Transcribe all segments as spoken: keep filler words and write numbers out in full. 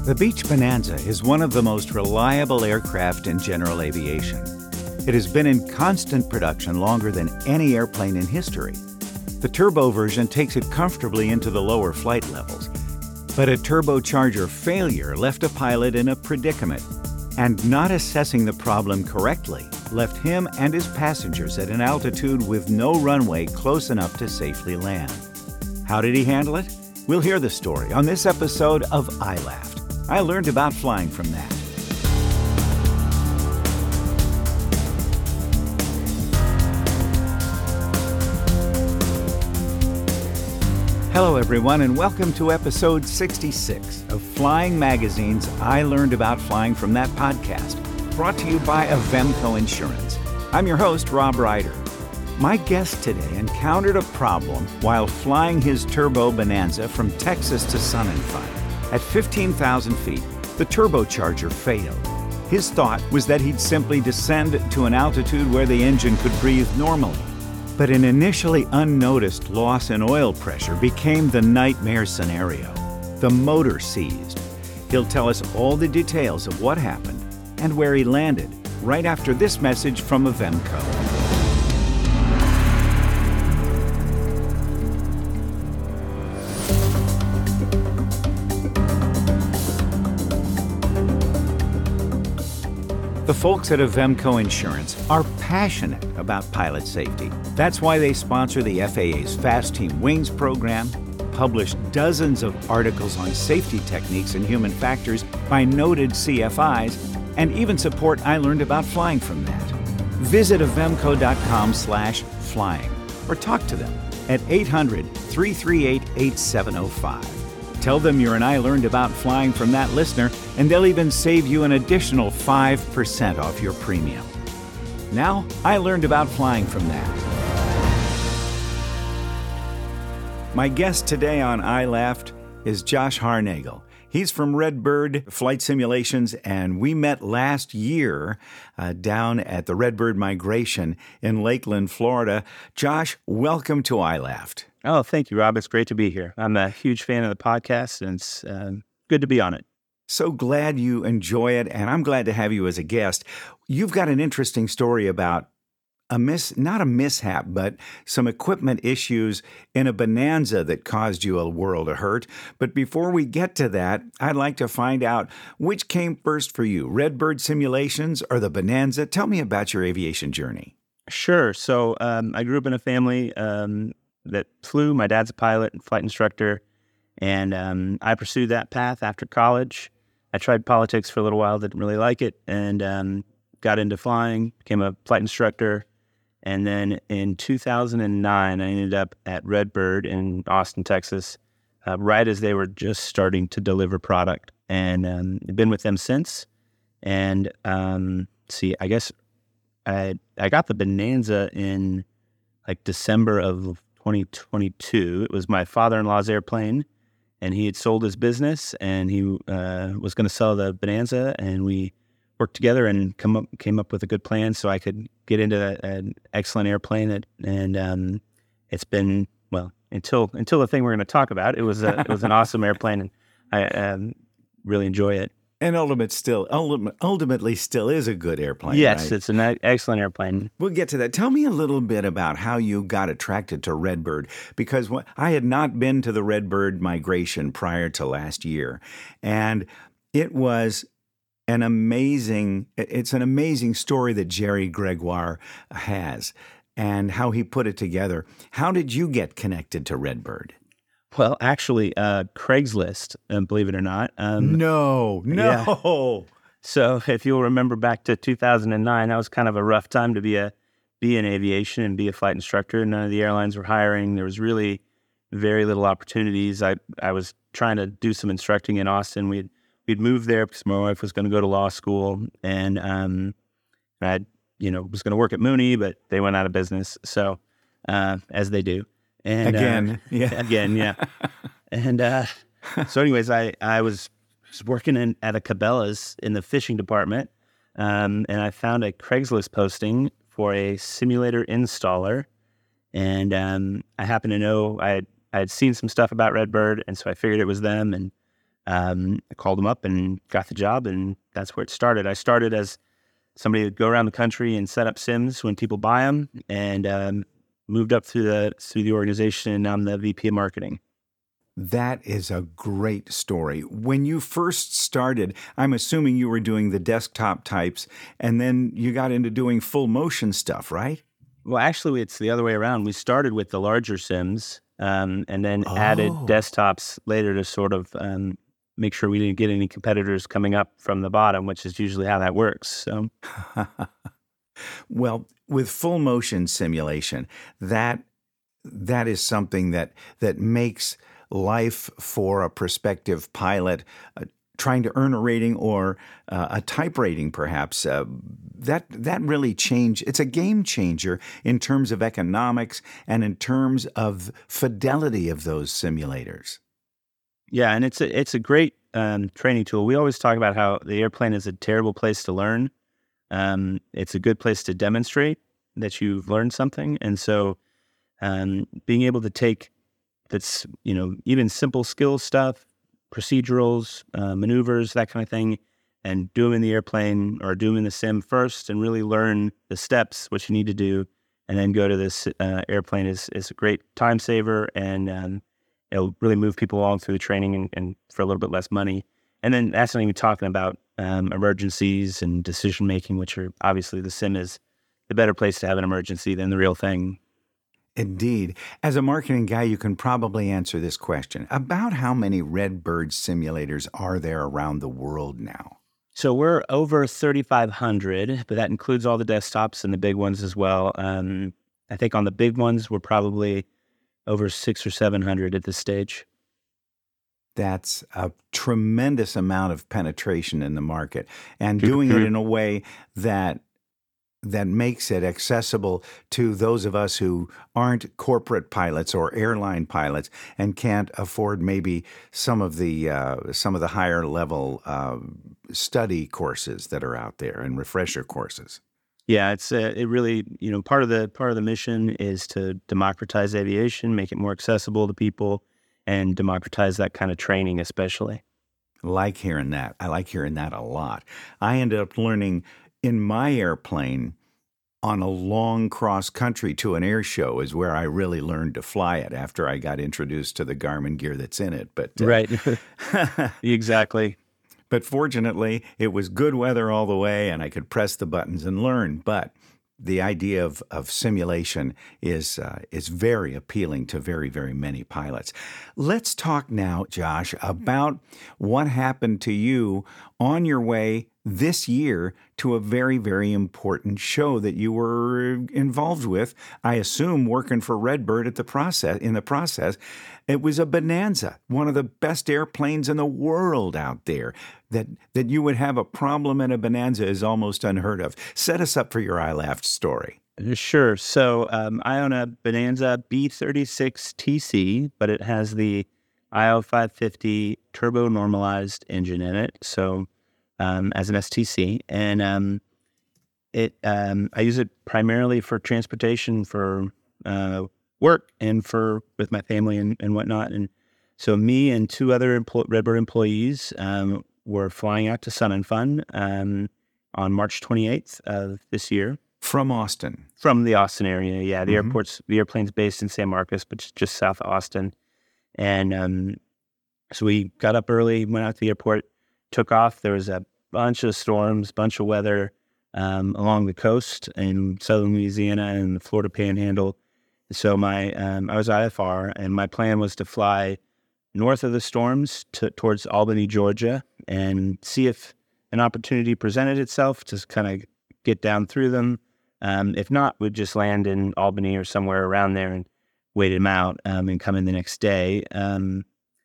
The Beech Bonanza is one of the most reliable aircraft in general aviation. It has been in constant production longer than any airplane in history. The turbo version takes it comfortably into the lower flight levels, but a turbocharger failure left a pilot in a predicament, and not assessing the problem correctly left him and his passengers at an altitude with no runway close enough to safely land. How did he handle it? We'll hear the story on this episode of I Laughed. I learned about flying from that. Hello, everyone, and welcome to episode sixty-six of Flying Magazine's I Learned About Flying From That podcast, brought to you by Avemco Insurance. I'm your host, Rob Ryder. My guest today encountered a problem while flying his Turbo Bonanza from Texas to Sun and Fun. At fifteen thousand feet, the turbocharger failed. His thought was that he'd simply descend to an altitude where the engine could breathe normally. But an initially unnoticed loss in oil pressure became the nightmare scenario. The motor seized. He'll tell us all the details of what happened and where he landed right after this message from Avemco. The folks at Avemco Insurance are passionate about pilot safety. That's why they sponsor the F A A's Fast Team Wings program, publish dozens of articles on safety techniques and human factors by noted C F Is, and even support I Learned About Flying From That. Visit avemco.com slash flying or talk to them at eight hundred, three three eight, eight seven zero five. Tell them you're an I Learned About Flying From That listener, and they'll even save you an additional five percent off your premium. Now, I learned about flying from that. My guest today on I Laughed is Josh Harnagel. He's from Redbird Flight Simulations, and we met last year uh, down at the Redbird Migration in Lakeland, Florida. Josh, welcome to I Laughed. Oh, thank you, Rob. It's great to be here. I'm a huge fan of the podcast, and it's uh, good to be on it. So glad you enjoy it, and I'm glad to have you as a guest. You've got an interesting story about a miss, not a mishap, but some equipment issues in a Bonanza that caused you a world of hurt. But before we get to that, I'd like to find out which came first for you, Redbird Simulations or the Bonanza? Tell me about your aviation journey. Sure. So um, I grew up in a family um, that flew. My dad's a pilot and flight instructor, and um, I pursued that path after college. I tried politics for a little while, didn't really like it, and um, got into flying, became a flight instructor. And then in two thousand nine, I ended up at Redbird in Austin, Texas, uh, right as they were just starting to deliver product. And um, I've been with them since. And um, see, I guess I I got the Bonanza in like December of twenty twenty-two. It was my father-in-law's airplane, and he had sold his business, and he uh, was going to sell the Bonanza, and we worked together and come up, came up with a good plan so I could get into that, an excellent airplane. That, and um, it's been, well, until until the thing we're going to talk about, it was a, it was an awesome airplane, and I um, really enjoy it. And ultimate still, ultimate, ultimately still is a good airplane, Yes, right? It's an excellent airplane. We'll get to that. Tell me a little bit about how you got attracted to Redbird, because I had not been to the Redbird Migration prior to last year, and it was an amazing, it's an amazing story that Jerry Gregoire has and how he put it together. How did you get connected to Redbird? Well, actually, uh, Craigslist, uh, believe it or not. Um, no, no. Yeah. So if you'll remember back to two thousand nine, that was kind of a rough time to be a be in aviation and be a flight instructor. None of the airlines were hiring. There was really very little opportunities. I I was trying to do some instructing in Austin. We'd we'd moved there because my wife was going to go to law school, and um, I you know was going to work at Mooney, but they went out of business. So uh, as they do. And, again, uh, yeah, again, yeah. And uh, so, anyways, I I was working in, at a Cabela's in the fishing department, um, and I found a Craigslist posting for a simulator installer, and um, I happened to know I had, I had seen some stuff about Redbird, and so I figured it was them, and um, I called them up and got the job, and that's where it started. I started as somebody would go around the country and set up sims when people buy them, and um, moved up through the through the organization, and I'm the V P of marketing. That is a great story. When you first started, I'm assuming you were doing the desktop types, and then you got into doing full motion stuff, right? Well, actually, it's the other way around. We started with the larger sims, um, and then Oh. added desktops later to sort of um, make sure we didn't get any competitors coming up from the bottom, which is usually how that works. So, Well, with full motion simulation, that that is something that that makes life for a prospective pilot uh, trying to earn a rating or uh, a type rating, perhaps. Uh, that that really change. It's a game changer in terms of economics and in terms of fidelity of those simulators. yeah, and it's a it's a great um, training tool. We always talk about how the airplane is a terrible place to learn. Um, it's a good place to demonstrate that you've learned something, and so um, being able to take that's you know even simple skill stuff, procedurals, uh, maneuvers, that kind of thing, and do them in the airplane or do them in the sim first, and really learn the steps, what you need to do, and then go to this uh, airplane is is a great time saver, and um, it'll really move people along through the training and, and for a little bit less money. And then that's not even talking about um, emergencies and decision making, which are obviously the sim is the better place to have an emergency than the real thing. Indeed. As a marketing guy, you can probably answer this question. About how many Redbird simulators are there around the world now? So we're over thirty-five hundred, but that includes all the desktops and the big ones as well. Um, I think on the big ones, we're probably over six or seven hundred at this stage. That's a tremendous amount of penetration in the market, and doing it in a way that that makes it accessible to those of us who aren't corporate pilots or airline pilots and can't afford maybe some of the uh, some of the higher level uh, study courses that are out there and refresher courses. Yeah, it's uh, it really you know part of the part of the mission is to democratize aviation, make it more accessible to people, and democratize that kind of training, especially. Like hearing that. I like hearing that a lot. I ended up learning in my airplane on a long cross country to an air show is where I really learned to fly it after I got introduced to the Garmin gear that's in it. But uh, Right. Exactly. But fortunately, it was good weather all the way, and I could press the buttons and learn. But the idea of, of simulation is uh, is very appealing to very, very many pilots. Let's talk now, Josh, about what happened to you on your way this year to a very, very important show that you were involved with. I assume working for Redbird at the process. In the process, it was a Bonanza, one of the best airplanes in the world out there. That that you would have a problem in a Bonanza is almost unheard of. Set us up for your I Laughed story. Sure. So um, I own a Bonanza B thirty-six T C, but it has the I O five fifty turbo normalized engine in it. So um, as an S T C, and um, it um, I use it primarily for transportation, for uh, work, and for with my family and, and whatnot. And so me and two other empl- Redbird employees um, were flying out to Sun and Fun um, on March twenty-eighth of this year. From Austin. From the Austin area, yeah. The Mm-hmm. airport's the airplane's based in San Marcos, but just, just south of Austin. And um, so we got up early, went out to the airport, took off. There was a bunch of storms, bunch of weather um, along the coast in southern Louisiana and the Florida Panhandle. So my um, I was I F R, and my plan was to fly north of the storms to, towards Albany, Georgia, and see if an opportunity presented itself to kind of get down through them. Um, if not, we'd just land in Albany or somewhere around there and wait him out um, and come in the next day. Um,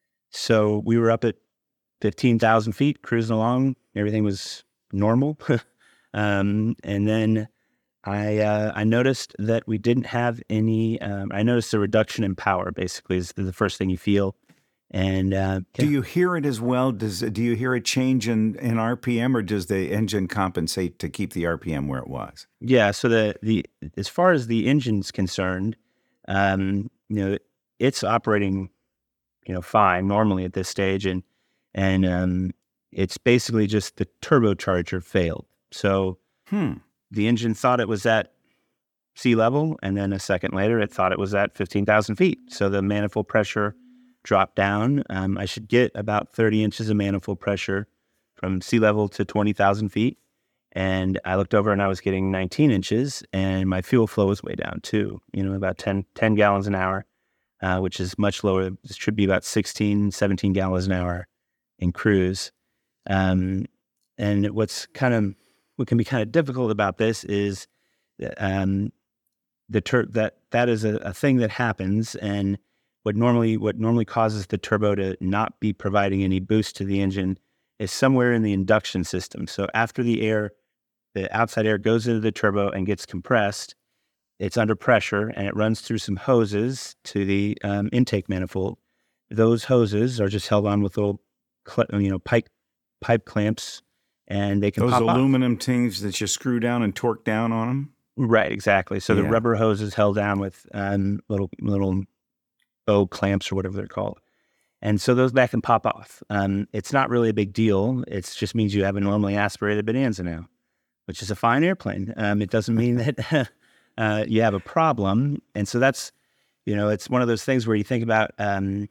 so we were up at fifteen thousand feet, cruising along. Everything was normal. um, and then I uh, I noticed that we didn't have any, um, I noticed a reduction in power, basically, is the first thing you feel. And uh, Do you hear it as well? Does do you hear a change in, in R P M, or does the engine compensate to keep the R P M where it was? Yeah, so the the as far as the engine's concerned, um, you know, it's operating, you know, fine normally at this stage, and And um, it's basically just the turbocharger failed. So Hmm. the engine thought it was at sea level, and then a second later, it thought it was at fifteen thousand feet. So the manifold pressure dropped down. Um, I should get about thirty inches of manifold pressure from sea level to twenty thousand feet. And I looked over and I was getting nineteen inches, and my fuel flow was way down too, you know, about ten, ten gallons an hour, uh, which is much lower. It should be about sixteen, seventeen gallons an hour in cruise. Um, and what's kind of, what can be kind of difficult about this is um, the tur- that that is a, a thing that happens, and what normally what normally causes the turbo to not be providing any boost to the engine is somewhere in the induction system. So after the air, the outside air goes into the turbo and gets compressed, it's under pressure and it runs through some hoses to the um, intake manifold. Those hoses are just held on with little, cl- you know, pipe pipe clamps, and they can Those pop aluminum off. things that you screw down and torque down on them? Right, exactly. So Yeah. the rubber hose is held down with um, little little bow clamps or whatever they're called. And so those that can pop off. Um, it's not really a big deal. It just means you have a normally aspirated Bonanza now, which is a fine airplane. Um, it doesn't mean that uh, you have a problem. And so that's, you know, it's one of those things where you think about, um,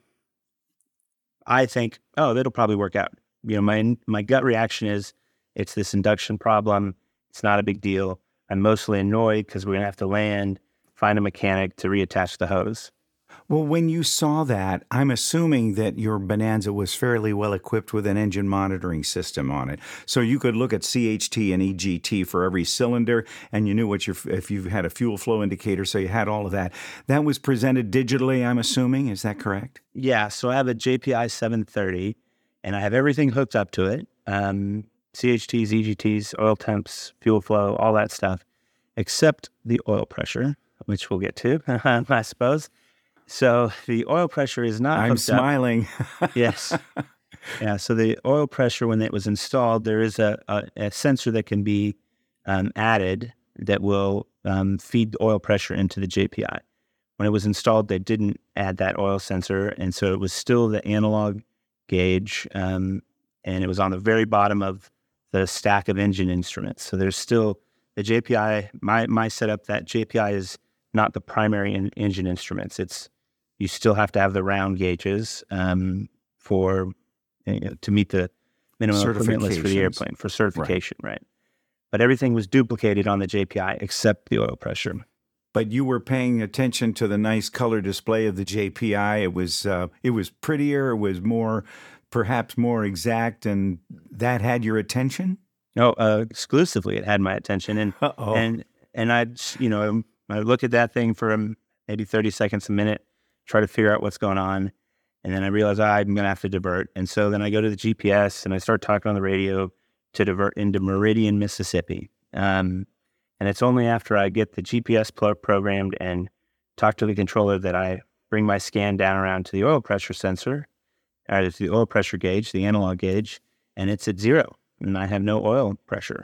I think, oh, that'll probably work out. You know, my my gut reaction is it's this induction problem. It's not a big deal. I'm mostly annoyed because we're going to have to land, find a mechanic to reattach the hose. Well, when you saw that, I'm assuming that your Bonanza was fairly well equipped with an engine monitoring system on it. So you could look at C H T and E G T for every cylinder, and you knew what your, if you had a fuel flow indicator, so you had all of that. That was presented digitally, I'm assuming. Is that correct? Yeah, so I have a J P I seven thirty, and I have everything hooked up to it. Um, C H Ts, E G Ts, oil temps, fuel flow, all that stuff, except the oil pressure, which we'll get to, I suppose. So the oil pressure is not I'm hooked smiling. up. Yes. Yeah, so the oil pressure, when it was installed, there is a, a, a sensor that can be um, added that will um, feed the oil pressure into the J P I. When it was installed, they didn't add that oil sensor, and so it was still the analog gauge, um, and it was on the very bottom of the stack of engine instruments. So there's still the J P I. My my setup, that J P I is not the primary in, engine instruments. It's you still have to have the round gauges um, for you know, to meet the minimum equipment list for the airplane for certification, right. right? But everything was duplicated on the J P I except the oil pressure. But you were paying attention to the nice color display of the J P I. It was uh, it was prettier. It was more, perhaps more exact, and that had your attention. No, uh, exclusively, it had my attention, and Uh-oh. and and I, you know, I look at that thing for um, maybe thirty seconds a minute, try to figure out what's going on, and then I realize oh, I'm going to have to divert, and so then I go to the G P S and I start talking on the radio to divert into Meridian, Mississippi. Um, And it's only after I get the G P S pro- programmed and talk to the controller that I bring my scan down around to the oil pressure sensor, or to the oil pressure gauge, the analog gauge, and it's at zero, and I have no oil pressure,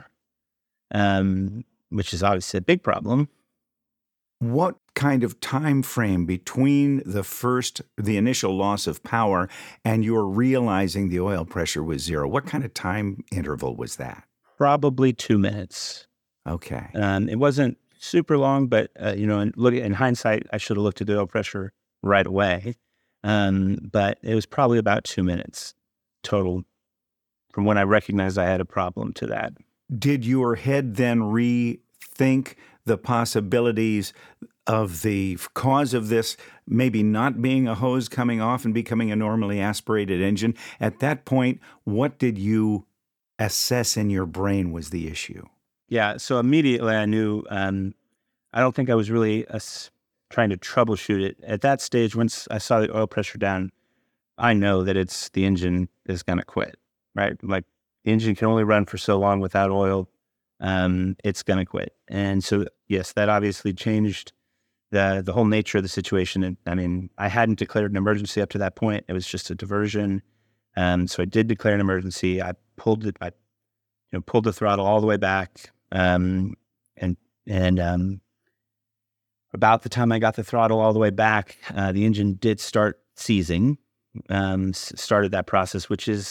um, which is obviously a big problem. What kind of time frame between the first, the initial loss of power and your realizing the oil pressure was zero? What kind of time interval was that? Probably two minutes. Okay. Um, it wasn't super long, but uh, you know, in, look in hindsight, I should have looked at the oil pressure right away. Um, but it was probably about two minutes total from when I recognized I had a problem to that. Did your head then rethink the possibilities of the cause of this maybe not being a hose coming off and becoming a normally aspirated engine? At that point, what did you assess in your brain was the issue? Yeah, so immediately I knew, um, I don't think I was really uh, trying to troubleshoot it. At that stage, once I saw the oil pressure down, I know that it's the engine is going to quit, right? Like the engine can only run for so long without oil. Um, it's going to quit. And so, yes, that obviously changed the the whole nature of the situation. And I mean, I hadn't declared an emergency up to that point. It was just a diversion. Um, so I did declare an emergency. I pulled it, I you know, pulled the throttle all the way back. Um, and, and, um, about the time I got the throttle all the way back, uh, the engine did start seizing, um, s- started that process, which is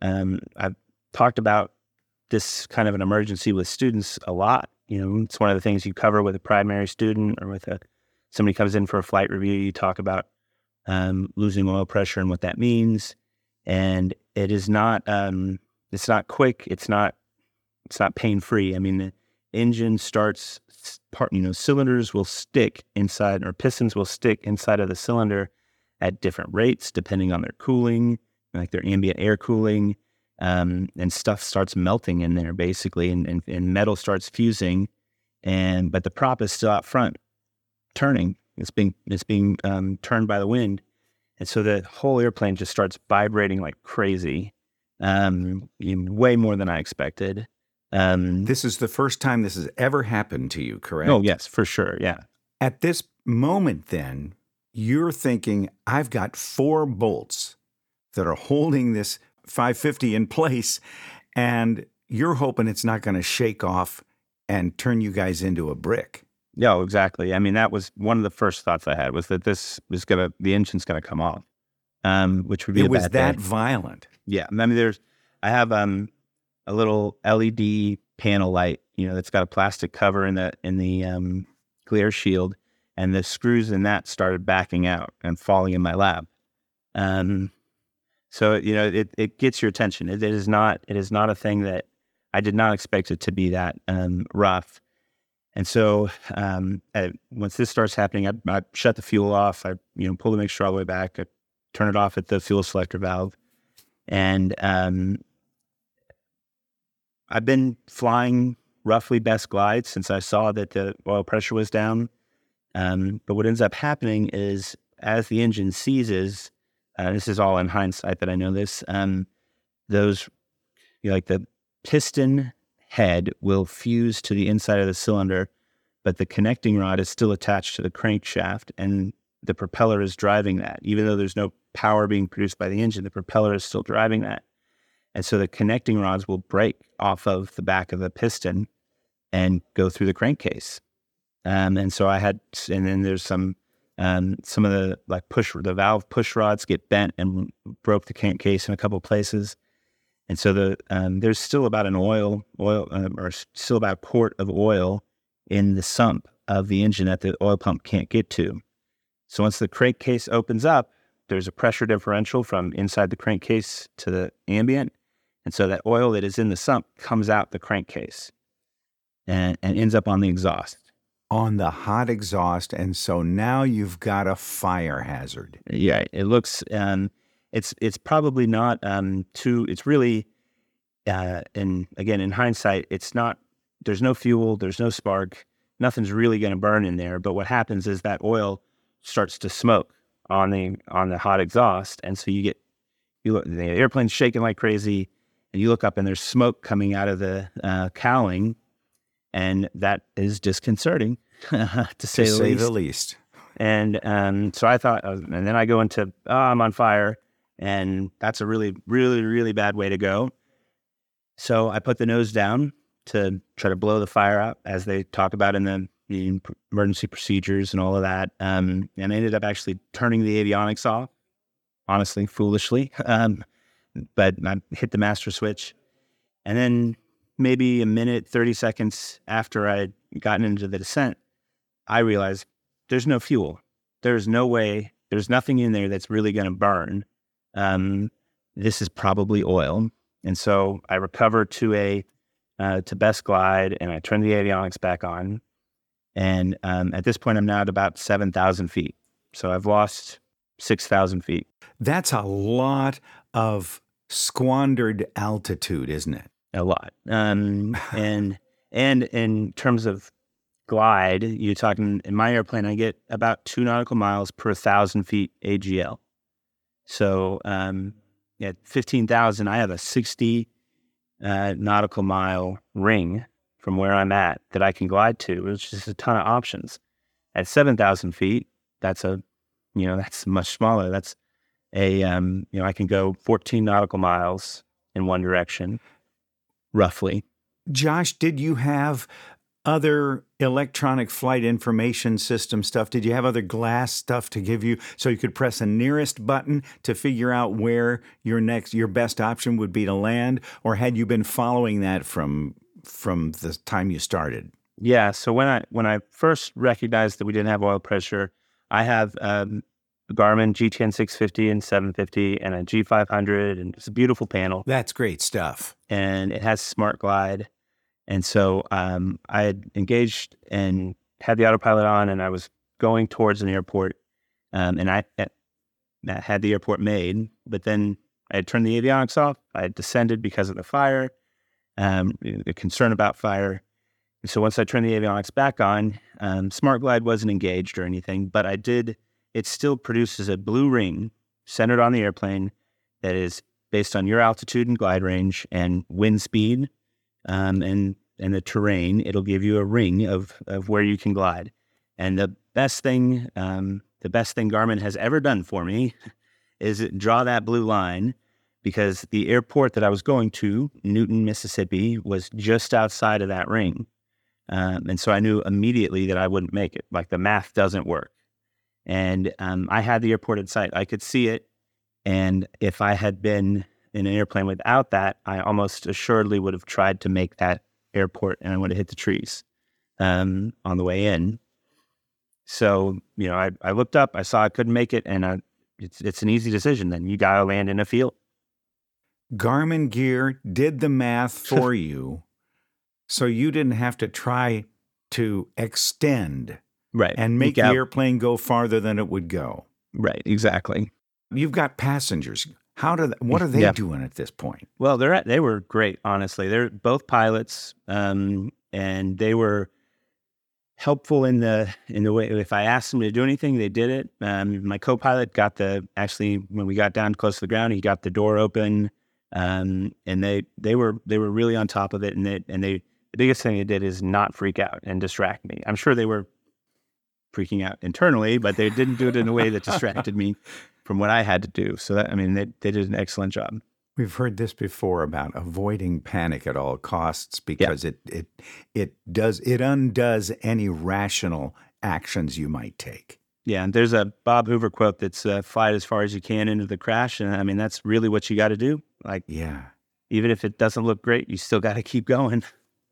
um, I've talked about this kind of an emergency with students a lot. You know, it's one of the things you cover with a primary student or with a somebody comes in for a flight review. You talk about um, losing oil pressure and what that means, and it is not um, it's not quick. It's not it's not pain free. I mean, the engine starts part. You know, cylinders will stick inside, or pistons will stick inside of the cylinder at different rates depending on their cooling, like their ambient air cooling. Um, and stuff starts melting in there basically, and, and, and metal starts fusing, and but the prop is still out front, turning. It's being it's being um, turned by the wind, and so the whole airplane just starts vibrating like crazy, um, way more than I expected. Um, this is the first time this has ever happened to you, correct? Oh yes, for sure, yeah. At this moment, then you're thinking, I've got four bolts that are holding this five fifty in place, and you're hoping it's not going to shake off and turn you guys into a brick. Yeah, exactly. I mean, that was one of the first thoughts I had, was that this is going to, the engine's going to come off, um, which would be it a was bad that day. violent. Yeah. I mean, there's, I have um, a little L E D panel light, you know, that's got a plastic cover in the, in the um, glare shield, and the screws in that started backing out and falling in my lap. Um, So, you know, it, it gets your attention. It, it is not it is not a thing that I did not expect it to be that um, rough. And so um, I, once this starts happening, I, I shut the fuel off. I, you know, pull the mixture all the way back. I turn it off at the fuel selector valve. And um, I've been flying roughly best glide since I saw that the oil pressure was down. Um, but what ends up happening is, as the engine seizes, Uh, this is all in hindsight that I know this. Um, those, you know, like the piston head will fuse to the inside of the cylinder, but the connecting rod is still attached to the crankshaft, and the propeller is driving that. Even though there's no power being produced by the engine, the propeller is still driving that. And so the connecting rods will break off of the back of the piston and go through the crankcase. Um, and so I had, and then there's some Um, some of the like push, the valve push rods get bent and broke the crankcase in a couple of places, and so the um, there's still about an oil, oil, um, or still about a quart of oil in the sump of the engine that the oil pump can't get to. So once the crankcase opens up, there's a pressure differential from inside the crankcase to the ambient, and so that oil that is in the sump comes out the crankcase and, and ends up on the exhaust. On the hot exhaust, and so now you've got a fire hazard. Yeah, it looks, um, it's it's probably not um, too, it's really, uh, and again, in hindsight, it's not, there's no fuel, there's no spark, nothing's really going to burn in there, but what happens is that oil starts to smoke on the on the hot exhaust, and so you get, you look, the airplane's shaking like crazy, and you look up and there's smoke coming out of the uh, cowling, and that is disconcerting, to say, to the, say least. the least. And um, so I thought, uh, and then I go into, oh, I'm on fire, and that's a really, really, really bad way to go. So I put the nose down to try to blow the fire out, as they talk about in the, the emergency procedures and all of that. Um, and I ended up actually turning the avionics off, honestly, foolishly. Um, but I hit the master switch, and then maybe a minute, thirty seconds after I'd gotten into the descent, I realized there's no fuel. There's no way, there's nothing in there that's really going to burn. Um, this is probably oil. And so I recover to a, uh, to best glide, and I turn the avionics back on. And um, at this point, I'm now at about seven thousand feet. So I've lost six thousand feet. That's a lot of squandered altitude, isn't it? A lot. Um, and and in terms of glide, you're talking, in my airplane, I get about two nautical miles per thousand feet A G L. So um, at fifteen thousand, I have a sixty uh, nautical mile ring from where I'm at that I can glide to, which is a ton of options. At seven thousand feet, that's a, you know, that's much smaller. That's a, um, you know, I can go fourteen nautical miles in one direction, roughly. Josh, did you have other electronic flight information system stuff? Did you have other glass stuff to give you so you could press a nearest button to figure out where your next, your best option would be to land? Or had you been following that from from the time you started? Yeah. So when I when I first recognized that we didn't have oil pressure, I have um, a Garmin G T N six fifty and seven fifty and a G five hundred, and it's a beautiful panel. That's great stuff. And it has Smart Glide. And so um, I had engaged and had the autopilot on, and I was going towards an airport, um, and I, I had the airport made, but then I had turned the avionics off. I had descended because of the fire, um, the concern about fire. And so once I turned the avionics back on, um, Smart Glide wasn't engaged or anything, but I did, it still produces a blue ring centered on the airplane that is based on your altitude and glide range and wind speed, um, and and the terrain. It'll give you a ring of of where you can glide. And the best thing, um, the best thing Garmin has ever done for me is draw that blue line, because the airport that I was going to, Newton, Mississippi, was just outside of that ring. Um, and so I knew immediately that I wouldn't make it. Like, the math doesn't work. And um, I had the airport in sight. I could see it. And if I had been in an airplane without that, I almost assuredly would have tried to make that airport, and I would have hit the trees um, on the way in. So, you know, I, I looked up, I saw I couldn't make it, and I, it's it's an easy decision. Then you got to land in a field. Garmin gear did the math for you, so you didn't have to try to extend right and make the airplane go farther than it would go. Right, exactly. You've got passengers. How do what are they yeah. doing at this point? Well, they're at, they were great, honestly. They're both pilots, um, and they were helpful in the in the way. If I asked them to do anything, they did it. Um, my co-pilot got the actually when we got down close to the ground, he got the door open, um, and they they were they were really on top of it. And they and they the biggest thing they did is not freak out and distract me. I'm sure they were freaking out internally, but they didn't do it in a way that distracted me from what I had to do. So that, I mean, they, they did an excellent job. We've heard this before about avoiding panic at all costs, because yeah. it it it does it undoes any rational actions you might take. Yeah, and there's a Bob Hoover quote that's uh, "Fly as far as you can into the crash," and I mean that's really what you got to do. Like, yeah, even if it doesn't look great, you still got to keep going.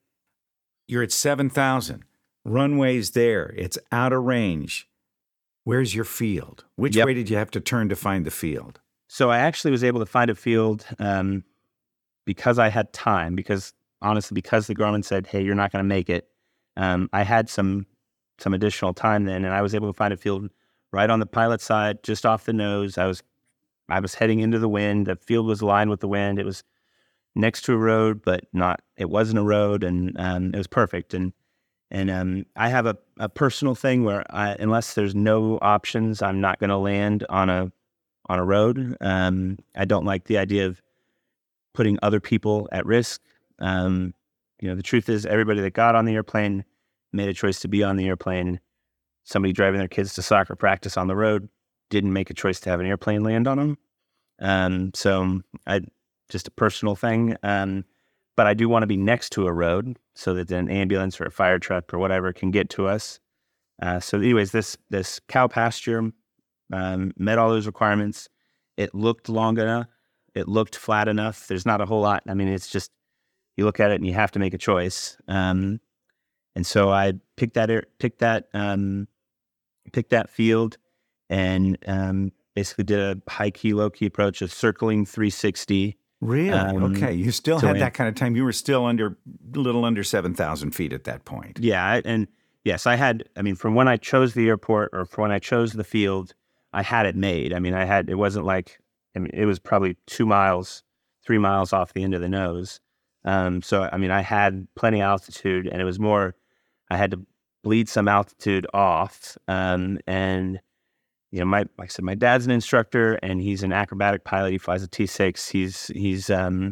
You're at seven thousand. Runway's there. It's out of range. Where's your field? Which yep. way did you have to turn to find the field? So I actually was able to find a field um, because I had time, because honestly, because the Garmin said, hey, you're not going to make it. Um, I had some some additional time then, and I was able to find a field right on the pilot side, just off the nose. I was I was heading into the wind. The field was aligned with the wind. It was next to a road, but not, it wasn't a road, and um, it was perfect. And And um, I have a, a personal thing where I, unless there's no options, I'm not going to land on a on a road. Um, I don't like the idea of putting other people at risk. Um, you know, the truth is, everybody that got on the airplane made a choice to be on the airplane. Somebody driving their kids to soccer practice on the road didn't make a choice to have an airplane land on them. Um, so I just a personal thing. Um, But I do want to be next to a road so that an ambulance or a fire truck or whatever can get to us. Uh, so anyways, this this cow pasture um, met all those requirements. It looked long enough. It looked flat enough. There's not a whole lot. I mean, it's just, you look at it and you have to make a choice. Um, and so I picked that, air, picked that, um, picked that field and um, basically did a high key, low key approach of circling three sixty. Really? Um, okay. You still had that kind of time. You were still under, a little under seven thousand feet at that point. Yeah. And yes, I had, I mean, from when I chose the airport or from when I chose the field, I had it made. I mean, I had, it wasn't like, I mean, it was probably two miles, three miles off the end of the nose. Um, so, I mean, I had plenty of altitude, and it was more, I had to bleed some altitude off. Um, and, You know, my like I said, my dad's an instructor, and he's an acrobatic pilot. He flies a T six. He's he's um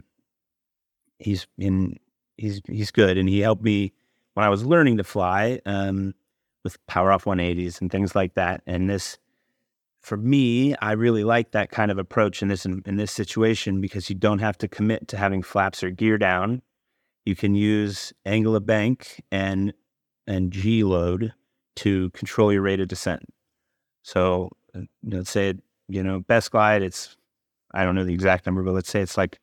he's in he's he's good, and he helped me when I was learning to fly um with power off one eighties and things like that. And this, for me, I really like that kind of approach in this in, in this situation, because you don't have to commit to having flaps or gear down. You can use angle of bank and and G load to control your rate of descent. So uh, let's say, you know, best glide, it's, I don't know the exact number, but let's say it's like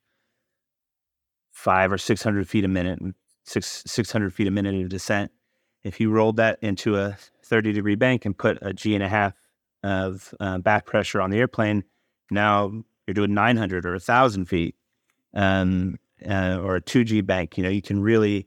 five or six hundred feet a minute, six six hundred feet a minute of descent. If you rolled that into a thirty degree bank and put a G and a half of uh, back pressure on the airplane, now you're doing nine hundred or a thousand feet, um, uh, or a two G bank. You know, you can really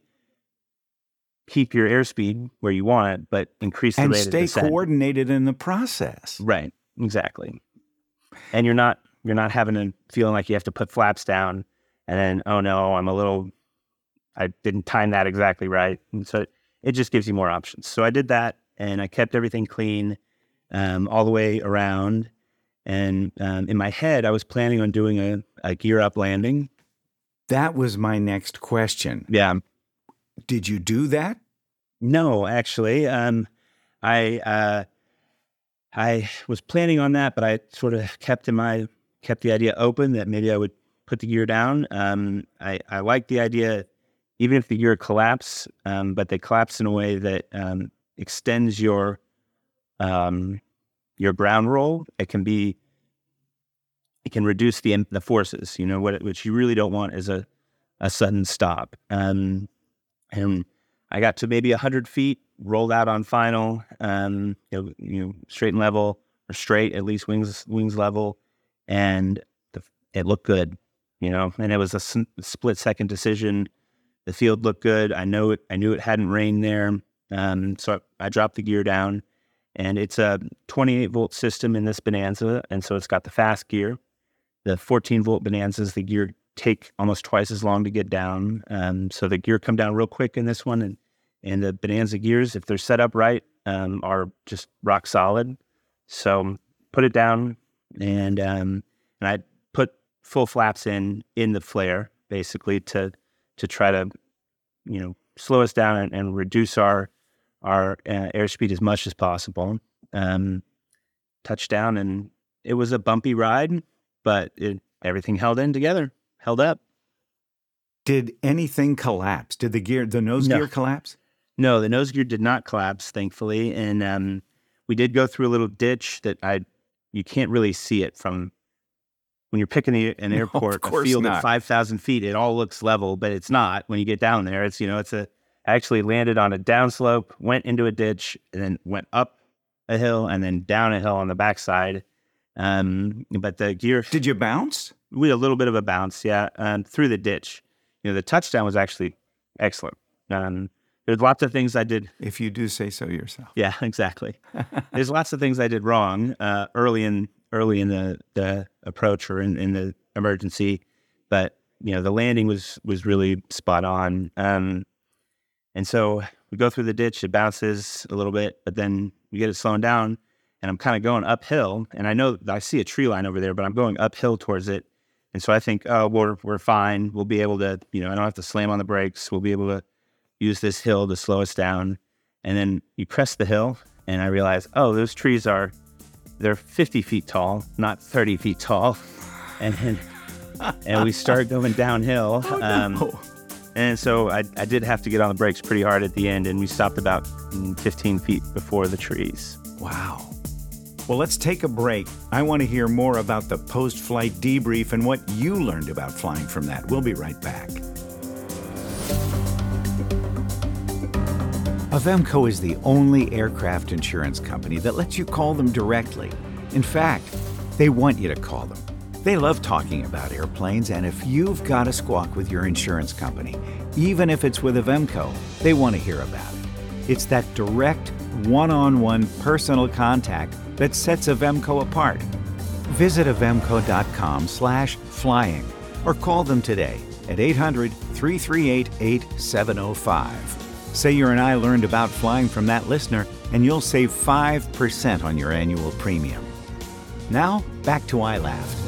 keep your airspeed where you want it, but increase the and rate of descent. And stay coordinated in the process. Right, exactly. And you're not you're not having to feeling like you have to put flaps down, and then oh no, I'm a little, I didn't time that exactly right, and so it, it just gives you more options. So I did that, and I kept everything clean um, all the way around. And um, in my head, I was planning on doing a, a gear up landing. That was my next question. Yeah. Did you do that? No, actually. Um, I uh, I was planning on that, but I sort of kept in my kept the idea open that maybe I would put the gear down. Um, I, I like the idea, even if the gear collapse, um, but they collapse in a way that um, extends your um, your ground roll. It can be it can reduce the the forces. You know what? What you really don't want is a a sudden stop. Um, And I got to maybe one hundred feet, rolled out on final, um, you know, you know, straight and level, or straight, at least wings wings level, and the, it looked good, you know. And it was a s- split second decision. The field looked good. I know it. I knew it hadn't rained there, um, so I, I dropped the gear down. And it's a twenty-eight volt system in this Bonanza, and so it's got the fast gear. The fourteen volt Bonanzas, the gear take almost twice as long to get down. Um, so the gear come down real quick in this one, and, and the Bonanza gears, if they're set up right, um, are just rock solid. So put it down, and um, and I put full flaps in in the flare, basically to to try to, you know, slow us down and, and reduce our our uh, airspeed as much as possible. Um, touchdown, and it was a bumpy ride, but it, everything held in together. Held up. Did anything collapse? Did the gear, the nose No. gear collapse? No, the nose gear did not collapse, thankfully. And um, we did go through a little ditch that I, you can't really see it from when you're picking the, an No, airport, of course a field not. at five thousand feet. It all looks level, but it's not. When you get down there, it's, you know, it's a, I actually landed on a downslope, went into a ditch, and then went up a hill and then down a hill on the backside. Um, but the gear, Did you bounce? we had a little bit of a bounce, yeah, um, through the ditch. You know, the touchdown was actually excellent. Um, there's lots of things I did. If you do say so yourself. Yeah, exactly. There's lots of things I did wrong uh, early in early in the, the approach or in, in the emergency, but you know, the landing was was really spot on. Um, and so we go through the ditch. It bounces a little bit, but then we get it slowing down, and I'm kind of going uphill. And I know I see a tree line over there, but I'm going uphill towards it. And so I think, oh, we're we're fine. We'll be able to, you know, I don't have to slam on the brakes. We'll be able to use this hill to slow us down. And then you crest the hill, and I realize, oh, those trees are, they're fifty feet tall, not thirty feet tall. And and, and we start going downhill. Oh, um, no. And so I, I did have to get on the brakes pretty hard at the end, and we stopped about fifteen feet before the trees. Wow. Well, let's take a break. I want to hear more about the post-flight debrief and what you learned about flying from that. We'll be right back. Avemco is the only aircraft insurance company that lets you call them directly. In fact, they want you to call them. They love talking about airplanes, and if you've got a squawk with your insurance company, even if it's with Avemco, they want to hear about it. It's that direct, one-on-one personal contact that sets Avemco apart. Visit avemco.com slash flying or call them today at eight hundred, three three eight, eight seven zero five. Say you're an I Learned About Flying from that listener, and you'll save five percent on your annual premium. Now, back to I Laughed.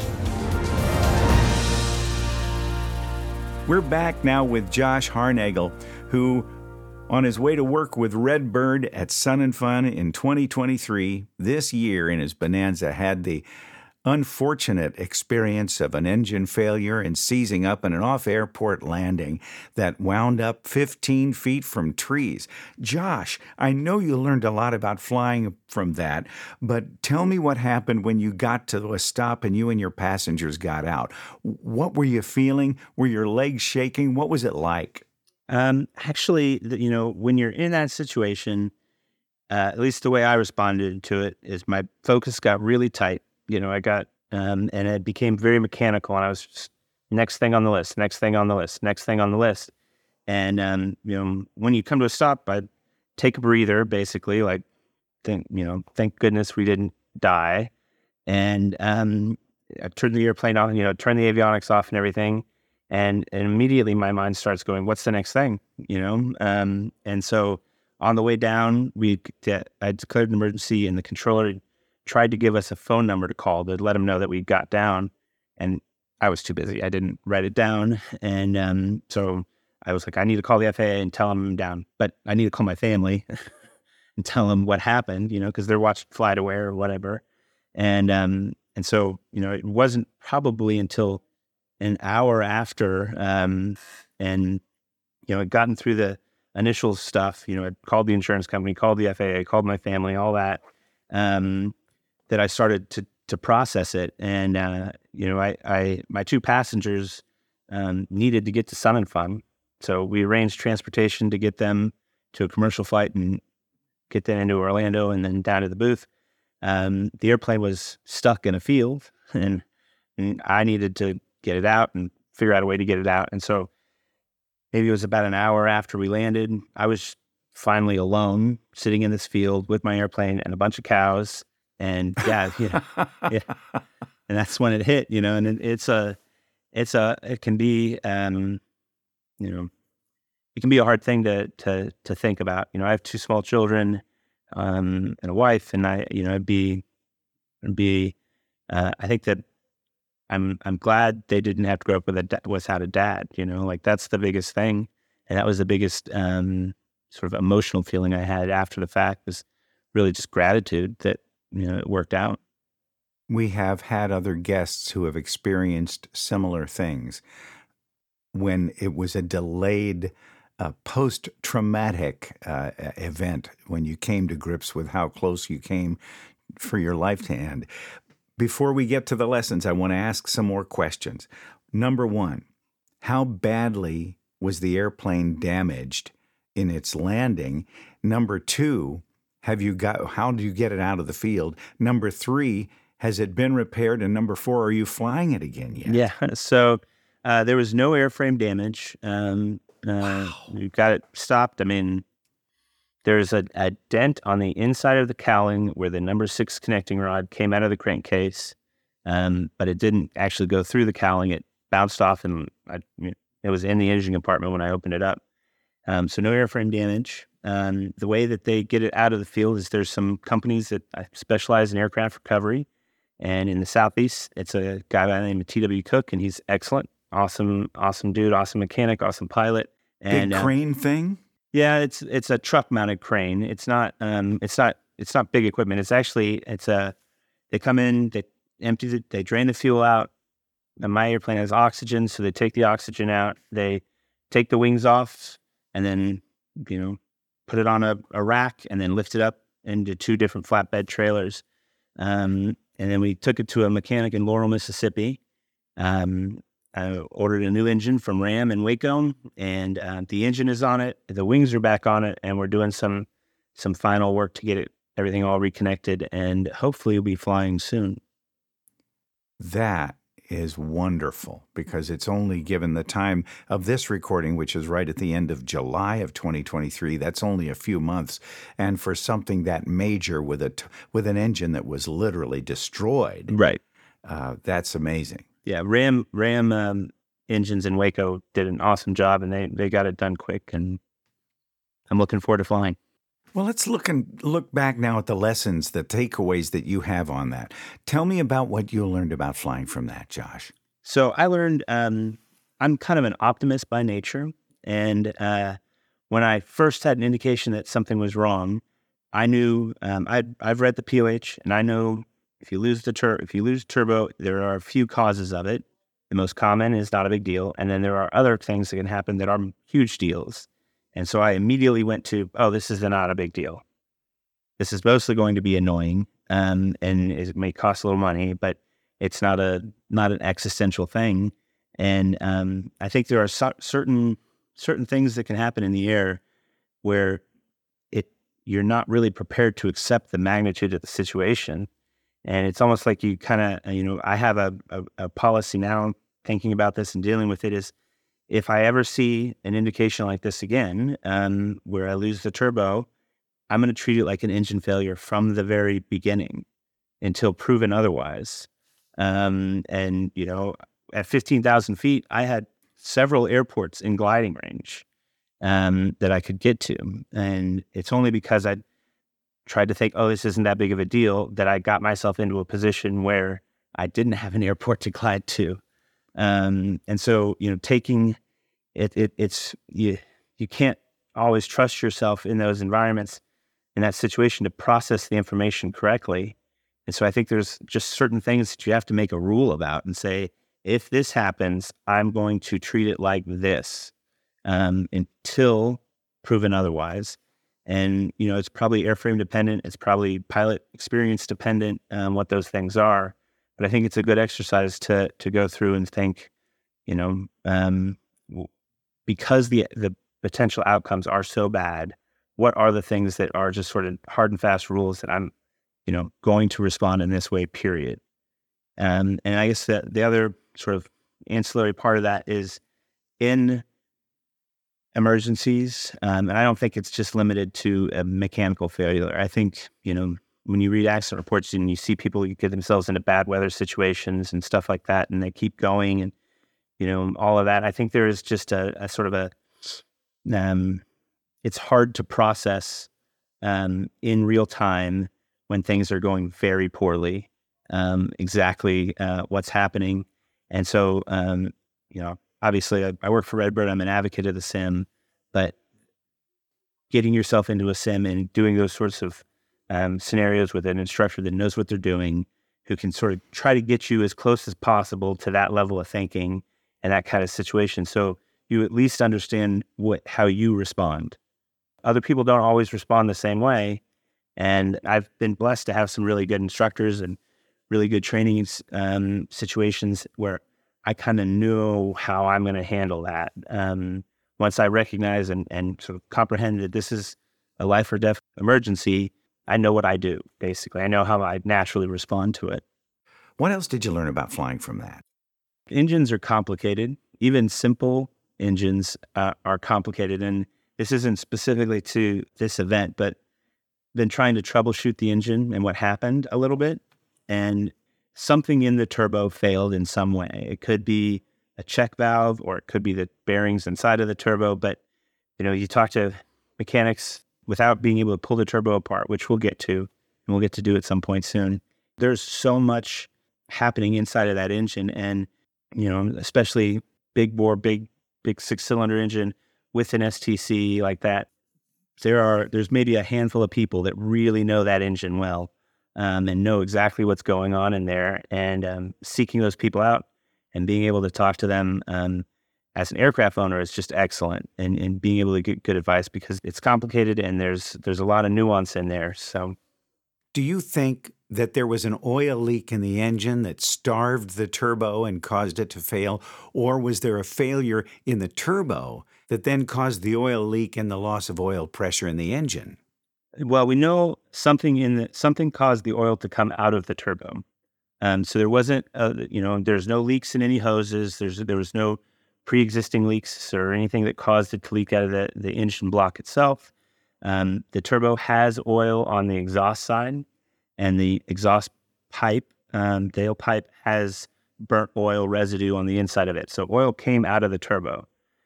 We're back now with Josh Harnagel, who, on his way to work with Red Bird at Sun and Fun in twenty twenty-three, this year in his Bonanza, had the unfortunate experience of an engine failure and seizing up in an off-airport landing that wound up fifteen feet from trees. Josh, I know you learned a lot about flying from that, but tell me what happened when you got to a stop and you and your passengers got out. What were you feeling? Were your legs shaking? What was it like? Um, actually, you know, when you're in that situation, uh, at least the way I responded to it is my focus got really tight. You know, I got, um, and it became very mechanical, and I was just next thing on the list, next thing on the list, next thing on the list. And, um, you know, when you come to a stop, I take a breather, basically, like, think, you know, thank goodness we didn't die. And, um, I turned the airplane off, you know, turn the avionics off and everything. And, and immediately my mind starts going, what's the next thing? You know? Um, and so on the way down, we, I declared an emergency, and the controller tried to give us a phone number to call to let him know that we got down. And I was too busy. I didn't write it down. And um, so I was like, I need to call the F A A and tell them I'm down. But I need to call my family and tell them what happened, you know, because they're watching Flight Aware or whatever. And um, and so, you know, it wasn't probably until an hour after, um, and, you know, I'd gotten through the initial stuff, you know, I called the insurance company, called the F A A, called my family, all that, um, that I started to to process it. And, uh, you know, I, I my two passengers um, needed to get to Sun and Fun. So we arranged transportation to get them to a commercial flight and get them into Orlando and then down to the booth. Um, the airplane was stuck in a field, and, and I needed to get it out and figure out a way to get it out. And so maybe it was about an hour after we landed, I was finally alone, sitting in this field with my airplane and a bunch of cows. And yeah, yeah, yeah. And that's when it hit, you know, and it, it's a, it's a, it can be, um, you know, it can be a hard thing to, to, to think about. You know, I have two small children, um, and a wife, and I, you know, it'd be, it'd be, uh, I think that I'm, I'm glad they didn't have to grow up with a, da- without a dad, you know, like that's the biggest thing. And that was the biggest, um, sort of emotional feeling I had after the fact, was really just gratitude that, you know, it worked out. We have had other guests who have experienced similar things when it was a delayed uh, post-traumatic uh, event, when you came to grips with how close you came for your life to end. Before we get to the lessons, I want to ask some more questions. Number one, how badly was the airplane damaged in its landing? Number two, have you got, how do you get it out of the field? Number three, has it been repaired? And number four, are you flying it again yet? Yeah. So uh, there was no airframe damage. Um, uh, Wow. We got it stopped. I mean, there's a, a dent on the inside of the cowling where the number six connecting rod came out of the crankcase, um, but it didn't actually go through the cowling. It bounced off, and I, it was in the engine compartment when I opened it up. Um, so no airframe damage. Um, the way that they get it out of the field is there's some companies that specialize in aircraft recovery. And in the Southeast, it's a guy by the name of T W Cook, and he's excellent. Awesome, awesome dude, awesome mechanic, awesome pilot. And, Big crane uh, thing? Yeah, it's it's a truck mounted crane. It's not um it's not it's not big equipment. It's actually it's a they come in, they empty it, they drain the fuel out. And my airplane has oxygen, so they take the oxygen out, they take the wings off, and then, you know, put it on a, a rack and then lift it up into two different flatbed trailers. Um and then we took it to a mechanic in Laurel, Mississippi. Um I ordered a new engine from Ram in Waco, and uh, the engine is on it. The wings are back on it, and we're doing some some final work to get it everything all reconnected, and hopefully we'll be flying soon. That is wonderful, because it's only given the time of this recording, which is right at the end of July of twenty twenty-three. That's only a few months, and for something that major with a t- with an engine that was literally destroyed, right? Uh, that's amazing. Yeah, Ram Ram um, engines in Waco did an awesome job, and they, they got it done quick, and I'm looking forward to flying. Well, let's look and look back now at the lessons, the takeaways that you have on that. Tell me about what you learned about flying from that, Josh. So I learned um, I'm kind of an optimist by nature, and uh, when I first had an indication that something was wrong, I knew um, I'd, I've read the P O H, and I know if you lose the tur- if you lose turbo, there are a few causes of it. The most common is not a big deal, and then there are other things that can happen that are huge deals. And so I immediately went to, oh, this is not a big deal. This is mostly going to be annoying, um, and it may cost a little money, but it's not a not an existential thing. And um, I think there are so- certain certain things that can happen in the air where it you're not really prepared to accept the magnitude of the situation. And it's almost like you kind of, you know, I have a, a, a policy now thinking about this and dealing with it is, if I ever see an indication like this again, um, where I lose the turbo, I'm going to treat it like an engine failure from the very beginning until proven otherwise. Um, and, you know, at fifteen thousand feet, I had several airports in gliding range um, that I could get to. And it's only because I tried to think, oh, this isn't that big of a deal, that I got myself into a position where I didn't have an airport to glide to. Um, and so, you know, taking it, it it's, you, you can't always trust yourself in those environments, in that situation, to process the information correctly. And so I think there's just certain things that you have to make a rule about and say, if this happens, I'm going to treat it like this um, until proven otherwise. And, you know, it's probably airframe dependent. It's probably pilot experience dependent, um, what those things are. But I think it's a good exercise to to go through and think, you know, um, because the the potential outcomes are so bad, what are the things that are just sort of hard and fast rules that I'm, you know, going to respond in this way, period. Um, and I guess that the other sort of ancillary part of that is in emergencies, um, and I don't think it's just limited to a mechanical failure. I think, you know, when you read accident reports and you see people get themselves into bad weather situations and stuff like that, and they keep going and, you know, all of that, I think there is just a, a sort of a, um, it's hard to process um, in real time when things are going very poorly, um, exactly uh, what's happening. And so, um, you know, obviously I, I work for Redbird. I'm an advocate of the sim, but getting yourself into a sim and doing those sorts of um, scenarios with an instructor that knows what they're doing, who can sort of try to get you as close as possible to that level of thinking and that kind of situation. So you at least understand what, how you respond. Other people don't always respond the same way. And I've been blessed to have some really good instructors and really good training um, situations where I kind of knew how I'm going to handle that. Um, once I recognize and, and sort of comprehend that this is a life or death emergency, I know what I do, basically. I know how I naturally respond to it. What else did you learn about flying from that? Engines are complicated. Even simple engines uh, are complicated. And this isn't specifically to this event, but been trying to troubleshoot the engine and what happened a little bit. And something in the turbo failed in some way. It could be a check valve, or it could be the bearings inside of the turbo. But, you know, you talk to mechanics without being able to pull the turbo apart, which we'll get to, and we'll get to do at some point soon. There's so much happening inside of that engine. And, you know, especially big bore, big, big six cylinder engine with an S T C like that. There are, there's maybe a handful of people that really know that engine well, um, and know exactly what's going on in there, and um, seeking those people out and being able to talk to them um, as an aircraft owner is just excellent, and, and being able to get good advice, because it's complicated and there's there's a lot of nuance in there. So, do you think that there was an oil leak in the engine that starved the turbo and caused it to fail, or was there a failure in the turbo that then caused the oil leak and the loss of oil pressure in the engine? Well, we know something in the something caused the oil to come out of the turbo. Um, so there wasn't, uh, you know, there's no leaks in any hoses. There's there was no pre-existing leaks or anything that caused it to leak out of the, the engine block itself. Um, the turbo has oil on the exhaust side, and the exhaust pipe, um, the pipe has burnt oil residue on the inside of it. So oil came out of the turbo.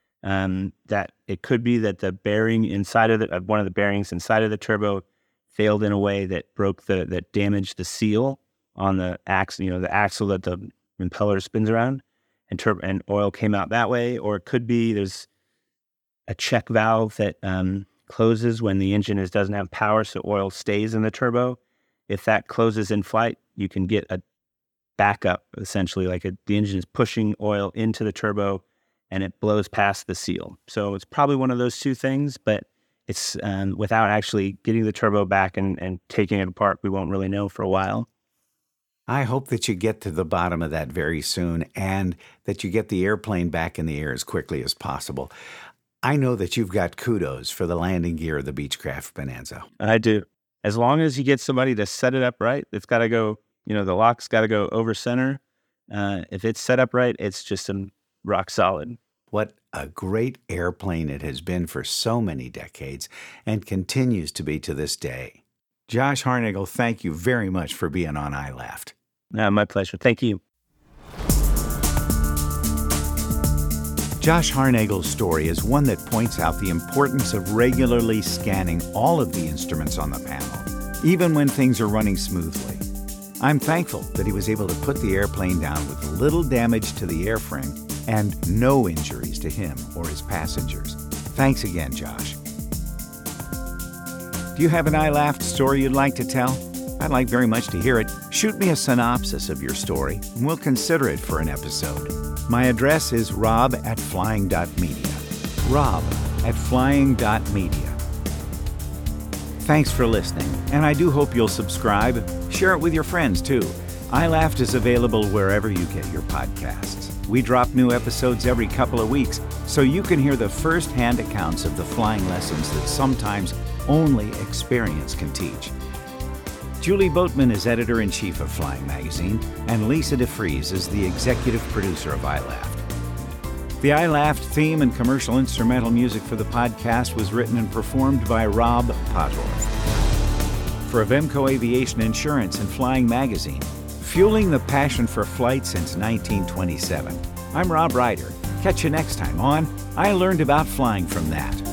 Um, that it could be that the bearing inside of the, uh, one of the bearings inside of the turbo failed in a way that broke the, that damaged the seal on the axle, you know, the axle that the impeller spins around, and turbo and oil came out that way. Or it could be there's a check valve that um, closes when the engine is, doesn't have power, so oil stays in the turbo. If that closes in flight, you can get a backup, essentially, like a, the engine is pushing oil into the turbo and it blows past the seal. So it's probably one of those two things, but it's um, without actually getting the turbo back and, and taking it apart, we won't really know for a while. I hope that you get to the bottom of that very soon and that you get the airplane back in the air as quickly as possible. I know that you've got kudos for the landing gear of the Beechcraft Bonanza. I do. As long as you get somebody to set it up right, it's got to go, you know, the lock's got to go over center. Uh, if it's set up right, it's just a rock solid. What a great airplane it has been for so many decades and continues to be to this day. Josh Harnagle, thank you very much for being on I Laughed. Uh, my pleasure. Thank you. Josh Harnagle's story is one that points out the importance of regularly scanning all of the instruments on the panel, even when things are running smoothly. I'm thankful that he was able to put the airplane down with little damage to the airframe and no injuries to him or his passengers. Thanks again, Josh. Do you have an I Laughed story you'd like to tell? I'd like very much to hear it. Shoot me a synopsis of your story, and we'll consider it for an episode. My address is rob at flying dot media. rob at flying dot media. Thanks for listening, and I do hope you'll subscribe. Share it with your friends, too. I Laughed is available wherever you get your podcasts. We drop new episodes every couple of weeks, so you can hear the first-hand accounts of the flying lessons that sometimes only experience can teach. Julie Boatman is editor-in-chief of Flying Magazine, and Lisa DeFries is the executive producer of I Laughed. The I Laughed theme and commercial instrumental music for the podcast was written and performed by Rob Pottorff. For Avemco Aviation Insurance and Flying Magazine, fueling the passion for flight since nineteen twenty-seven, I'm Rob Ryder. Catch you next time on I Learned About Flying from That.